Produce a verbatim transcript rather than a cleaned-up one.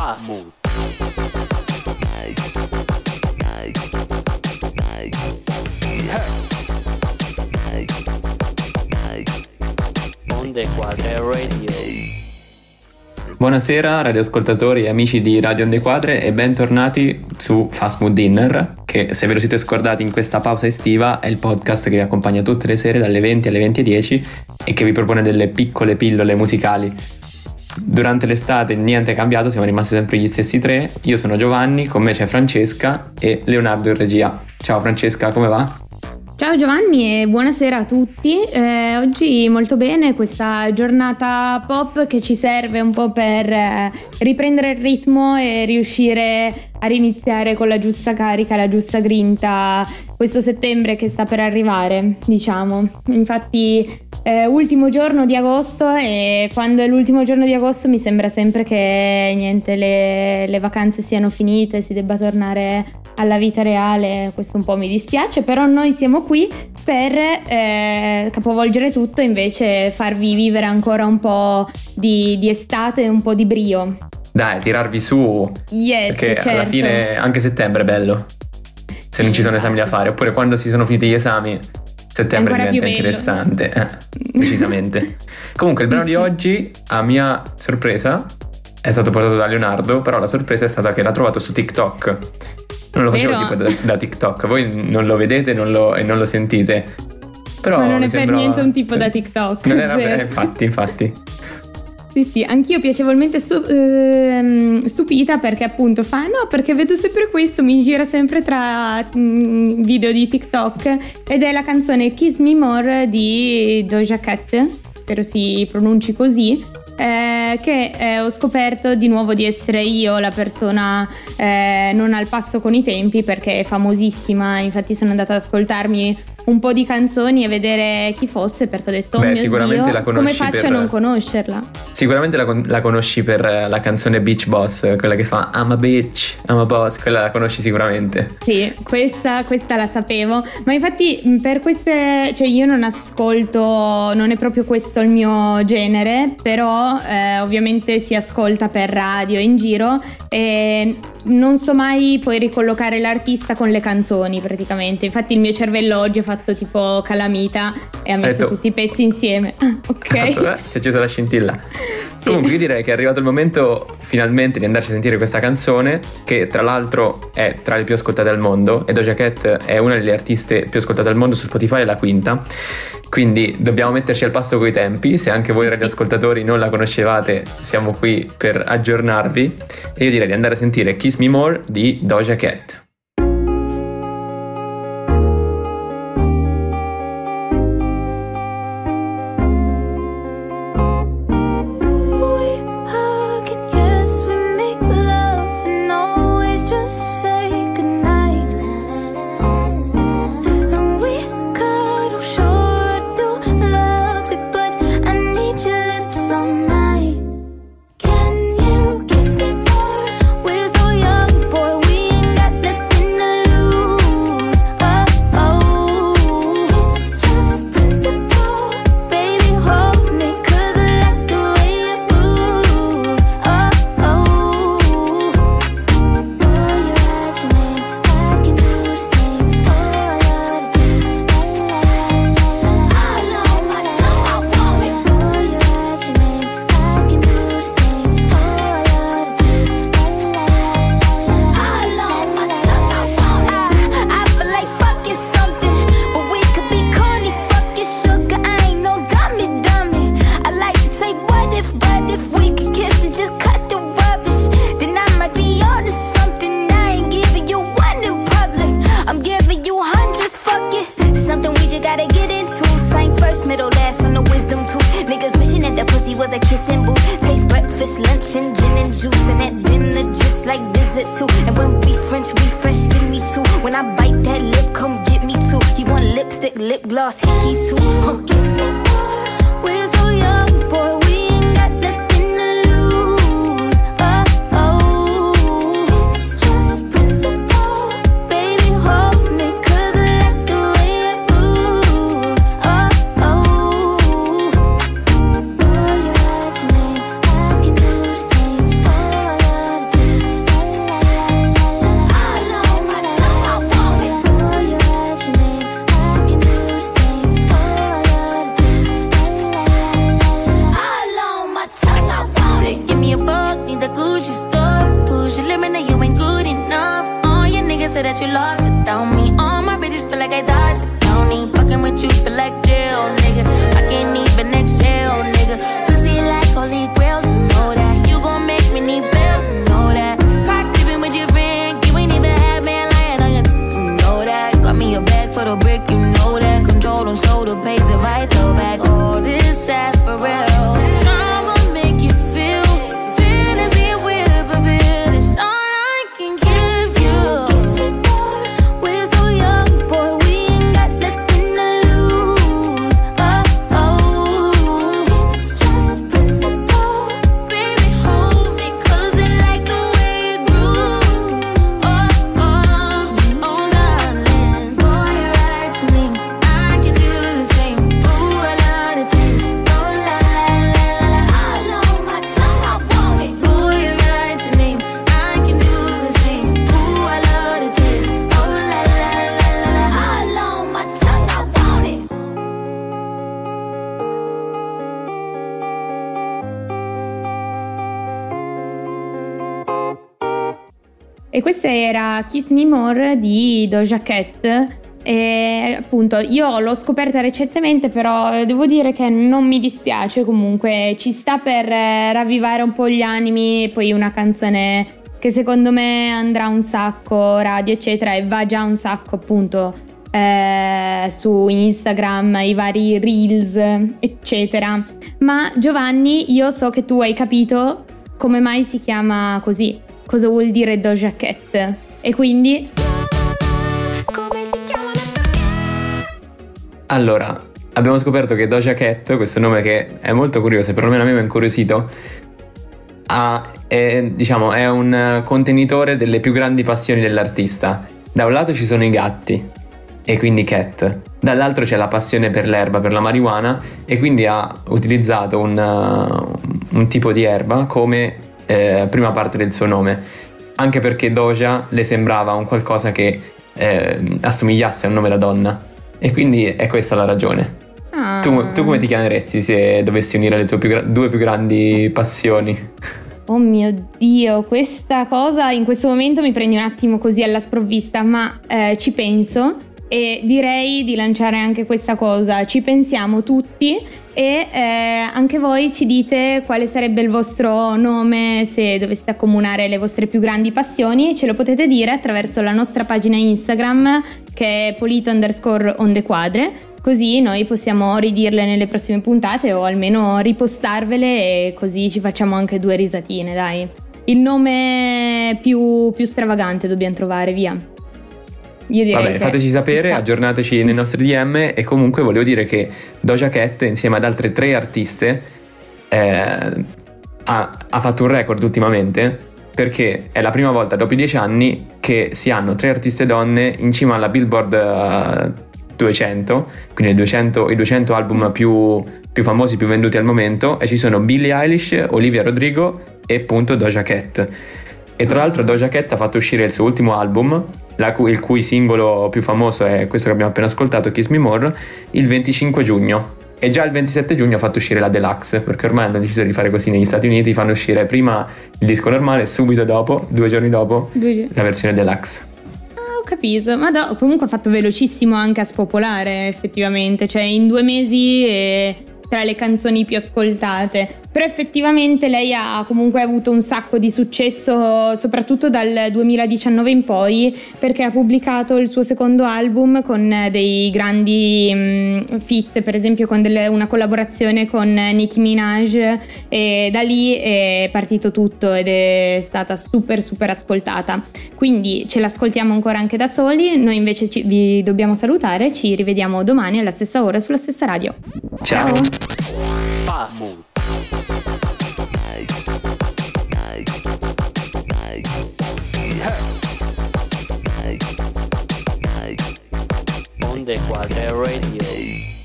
Fast. Onde Quadre Radio. Buonasera radioascoltatori e amici di Radio Onde Quadre e bentornati su Fast Mood Dinner, che se ve lo siete scordati in questa pausa estiva è il podcast che vi accompagna tutte le sere dalle venti alle venti e dieci e che vi propone delle piccole pillole musicali. Durante l'estate niente è cambiato, siamo rimasti sempre gli stessi tre. Io sono Giovanni, con me c'è Francesca e Leonardo in regia. Ciao Francesca, come va? Ciao Giovanni e buonasera a tutti. Eh, oggi molto bene, questa giornata pop che ci serve un po' per eh, riprendere il ritmo e riuscire a riniziare con la giusta carica, la giusta grinta questo settembre che sta per arrivare, diciamo. Infatti eh, ultimo giorno di agosto, e quando è l'ultimo giorno di agosto mi sembra sempre che niente, le, le vacanze siano finite, si debba tornare alla vita reale. Questo un po' mi dispiace, però noi siamo qui per eh, capovolgere tutto e invece farvi vivere ancora un po' di, di estate e un po' di brio. Dai, tirarvi su, yes, perché certo. Alla fine anche settembre è bello, se sì, non ci sono esami da fare, oppure quando si sono finiti gli esami settembre diventa interessante, eh, decisamente. Comunque il brano di oggi, a mia sorpresa, è stato portato da Leonardo, però la sorpresa è stata che l'ha trovato su TikTok. Non lo facevo Vero? tipo da, da TikTok, voi non lo vedete non lo, e non lo sentite, però ma non è sembrava... per niente un tipo da TikTok. Non era bene, infatti, infatti. Sì, sì, anch'io piacevolmente stu- ehm, stupita, perché appunto fa no, perché vedo sempre questo, mi gira sempre tra mh, video di TikTok, ed è la canzone Kiss Me More di Doja Cat, spero si pronunci così, eh, che eh, ho scoperto di nuovo di essere io la persona eh, non al passo con i tempi, perché è famosissima. Infatti sono andata ad ascoltarmi un po' di canzoni e vedere chi fosse, perché ho detto Beh, oh mio sicuramente Dio, la conosci come faccio per... a non conoscerla? Sicuramente la, con- la conosci per la canzone Beach Boss, quella che fa I'm a bitch, I'm a boss, quella la conosci sicuramente. Sì, questa, questa la sapevo, ma infatti per queste, cioè io non ascolto, non è proprio questo il mio genere, però eh, ovviamente si ascolta per radio in giro e non so mai poi ricollocare l'artista con le canzoni praticamente. Infatti il mio cervello oggi ha fatto tipo calamita e ha messo detto... tutti i pezzi insieme. Ok. Si è accesa la scintilla. Sì. Comunque io direi che è arrivato il momento finalmente di andarci a sentire questa canzone, che tra l'altro è tra le più ascoltate al mondo, e Doja Cat è una delle artiste più ascoltate al mondo su Spotify, è la quinta, quindi dobbiamo metterci al passo coi tempi. Se anche voi sì, radioascoltatori non la conoscevate, siamo qui per aggiornarvi, e io direi di andare a sentire Kiss Me More di Doja Cat. Lip gloss, hickeys too. Huh. Kiss me more. We're so young, boy. We ain't got nothing to lose. Oh, oh. It's just principle. Baby, hold me, 'cause I like the way you move. Oh, oh. Oh, you write your name. I can do the same. Oh, I love the she stuck. Push your limit, now you ain't good enough. All your niggas say that you lost without me. All my bitches feel like I dodged the county. Fucking with you feel like jail, nigga. I can't even exhale, nigga. Pussy like holy grail, you know that. You gon' make me need bail, you know that. Caught dipping with your friend, you ain't even had man lying on you, you know that. Got me a bag for the brick, you know that. Control them, so the pace if I throw back all this ass for real. Drama make you feel fantasy with a bill. It's all I can give you. Kiss me more, we're so young, boy, we ain't got nothing to lose. Oh, oh, it's just principle. Baby, hold me, cause I like the way it grew. Oh, oh, oh, darling, boy, you're right to me. I can do the same. Ooh, I love the taste. Oh, la, la, la, la. All on my tongue, I want it. Boy, you're right to me. I can do the same. Ooh, I love the taste. Oh, la, la, la, la, la. All on my tongue, I want it. E questa era Kiss Me More di Doja Cat. E appunto io l'ho scoperta recentemente, però devo dire che non mi dispiace, comunque ci sta per eh, ravvivare un po' gli animi. E poi una canzone che secondo me andrà un sacco radio eccetera, e va già un sacco appunto eh, su Instagram, i vari reels eccetera. Ma Giovanni, io so che tu hai capito come mai si chiama così, cosa vuol dire Doja Cat, e quindi Come si chiama? Allora, abbiamo scoperto che Doja Cat, questo nome che è molto curioso, perlomeno a me mi ha incuriosito, ha, è, diciamo, è un contenitore delle più grandi passioni dell'artista. Da un lato ci sono i gatti, e quindi cat. Dall'altro c'è la passione per l'erba, per la marijuana, e quindi ha utilizzato un, uh, un tipo di erba come eh, prima parte del suo nome, anche perché Doja le sembrava un qualcosa che eh, assomigliasse a un nome da donna, e quindi è questa la ragione. ah. Tu, tu come ti chiameresti se dovessi unire le tue più gra- due più grandi passioni? Oh mio Dio, questa cosa in questo momento mi prendi un attimo così alla sprovvista, ma eh, ci penso e direi di lanciare anche questa cosa. Ci pensiamo tutti e eh, anche voi ci dite quale sarebbe il vostro nome se doveste accomunare le vostre più grandi passioni, e ce lo potete dire attraverso la nostra pagina Instagram, che è polito underscore onde quadre, così noi possiamo ridirle nelle prossime puntate o almeno ripostarvele, e così ci facciamo anche due risatine, dai. Il nome più, più stravagante dobbiamo trovare, via. Io direi Va bene, che fateci sapere, sta. aggiornateci nei nostri D M. E comunque volevo dire che Doja Cat, insieme ad altre tre artiste, eh, ha, ha fatto un record ultimamente, perché è la prima volta dopo dieci anni che si hanno tre artiste donne in cima alla Billboard uh, duecento, quindi i duecento, i duecento album più, più famosi, più venduti al momento, e ci sono Billie Eilish, Olivia Rodrigo e appunto Doja Cat. E tra l'altro Doja Cat ha fatto uscire il suo ultimo album, la cui, il cui singolo più famoso è questo che abbiamo appena ascoltato, Kiss Me More, il venticinque giugno. E già il ventisette giugno ha fatto uscire la Deluxe, perché ormai hanno deciso di fare così negli Stati Uniti, fanno uscire prima il disco normale e subito dopo, due giorni dopo, Due giorni. la versione Deluxe. Ah, ho capito, ma do- comunque ha fatto velocissimo anche a spopolare effettivamente, cioè in due mesi è tra le canzoni più ascoltate. Però effettivamente lei ha comunque avuto un sacco di successo, soprattutto dal duemiladiciannove in poi, perché ha pubblicato il suo secondo album con dei grandi mh, feat, per esempio con delle, una collaborazione con Nicki Minaj, e da lì è partito tutto ed è stata super super ascoltata. Quindi ce l'ascoltiamo ancora anche da soli. Noi invece ci, vi dobbiamo salutare, ci rivediamo domani alla stessa ora sulla stessa radio. Ciao. Fast. Onde Quadre Radio.